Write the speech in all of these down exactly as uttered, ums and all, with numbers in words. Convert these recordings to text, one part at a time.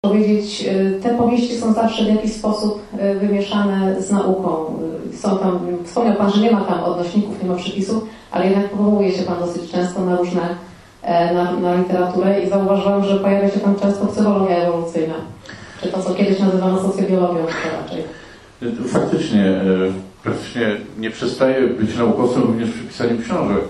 powiedzieć, te powieści są zawsze w jakiś sposób wymieszane z nauką. Są tam, wspomniał Pan, że nie ma tam odnośników, nie ma przypisów, ale jednak powołuje się Pan dosyć często na różne, na, na literaturę i zauważyłam, że pojawia się tam często psychologia ewolucyjna. Czy to, co kiedyś nazywano socjobiologią, to raczej. Faktycznie, praktycznie nie przestaje być naukowcem również przy pisaniu książek,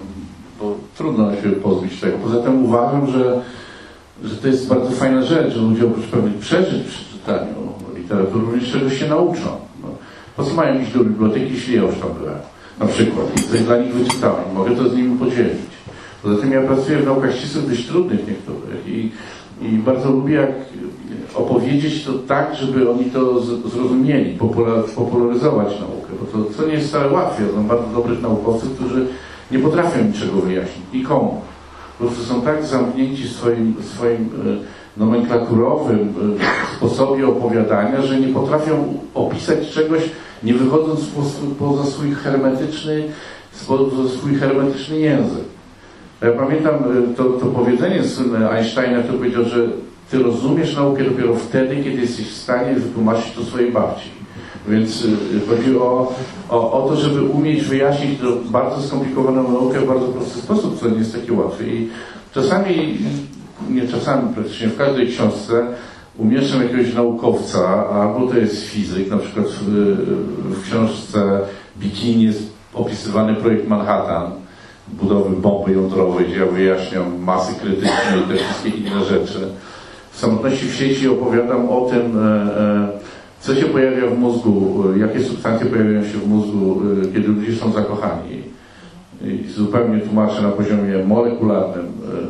bo trudno się pozbyć tego. Poza tym uważam, że że to jest bardzo fajna rzecz, że ludzie oprócz pewnych przeżyć przy czytaniu literatury również czegoś się nauczą. No, po co mają iść do biblioteki, jeśli ja już tam byłem? Na przykład. I coś dla nich wyczytałem. Mogę to z nimi podzielić. Poza tym ja pracuję w naukach ścisłych, dość trudnych niektórych i, i bardzo lubię jak opowiedzieć to tak, żeby oni to z, zrozumieli, popular, popularyzować naukę. Bo to, to nie jest wcale łatwe. Są bardzo dobrych naukowców, którzy nie potrafią niczego wyjaśnić. Nikomu. Po prostu są tak zamknięci w swoim, swoim nomenklaturowym sposobie opowiadania, że nie potrafią opisać czegoś, nie wychodząc poza swój hermetyczny, poza swój hermetyczny język. Ja pamiętam to, to powiedzenie słynne Einsteina, który powiedział, że ty rozumiesz naukę dopiero wtedy, kiedy jesteś w stanie wytłumaczyć to swojej babci. Więc chodzi o, o, o to, żeby umieć wyjaśnić bardzo skomplikowaną naukę w bardzo prosty sposób, co nie jest takie łatwe. I czasami, nie czasami, praktycznie w każdej książce umieszczam jakiegoś naukowca, albo to jest fizyk, na przykład w, w książce Bikini jest opisywany projekt Manhattan, budowy bomby jądrowej, gdzie ja wyjaśniam masy krytyczne i te wszystkie inne rzeczy. W Samotności w sieci opowiadam o tym, e, co się pojawia w mózgu, jakie substancje pojawiają się w mózgu, kiedy ludzie są zakochani. I zupełnie tłumaczę na poziomie molekularnym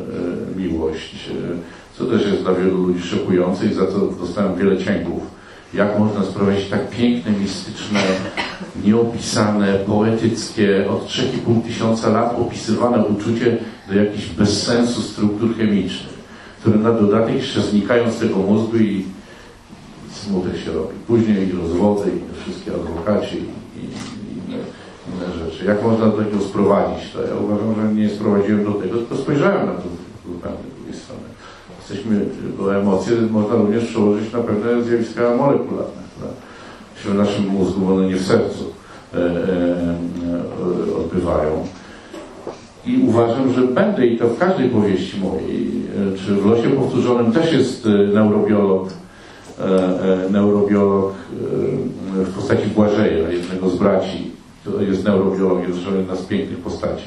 miłość, co też jest dla wielu ludzi szokujące i za co dostałem wiele cięgów. Jak można sprowadzić tak piękne, mistyczne, nieopisane, poetyckie, od trzech i pół tysiąca lat opisywane uczucie do jakichś bez sensu struktur chemicznych, które na dodatek jeszcze znikają z tego mózgu i smutek się robi. Później i rozwody, i wszystkie adwokaci, i, i inne, inne rzeczy. Jak można do tego sprowadzić to? Ja uważam, że nie sprowadziłem do tego, tylko spojrzałem na to zupełnie z drugiej strony. Jesteśmy, bo emocje można również przełożyć na pewne zjawiska molekularne, które się w naszym mózgu, bo one nie w sercu e, e, e, odbywają. I uważam, że będę, i to w każdej powieści mojej, e, czy w Losie powtórzonym też jest e, neurobiolog, neurobiolog w postaci Błażeja, jednego z braci. To jest neurobiolog, jest jedna z pięknych postaci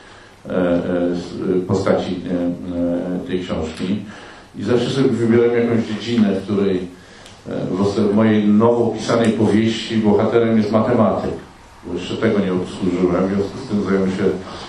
postaci tej książki. I zawsze sobie wybieram jakąś dziedzinę, w której w mojej nowo pisanej powieści bohaterem jest matematyk. Bo jeszcze tego nie obsłużyłem, w związku z tym zajmuję się